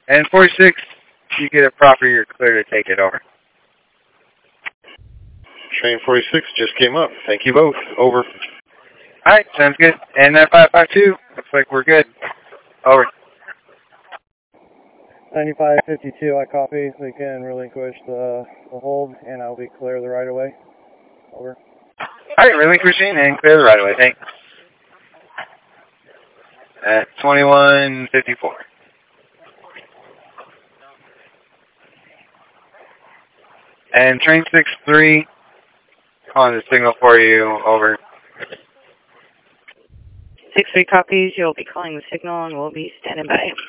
And 46, you get it proper, you're clear to take it over. Train 46 just came up. Thank you both. Over. All right, sounds good. And that 552, looks like we're good. Over. 9552, I copy. We can relinquish the hold, and I'll be clear of the right of way. Over. All right, relinquishing and clear the right of way. Thanks. At 2154. And train 63, calling the signal for you. Over. 63 copies. You'll be calling the signal, and we'll be standing by.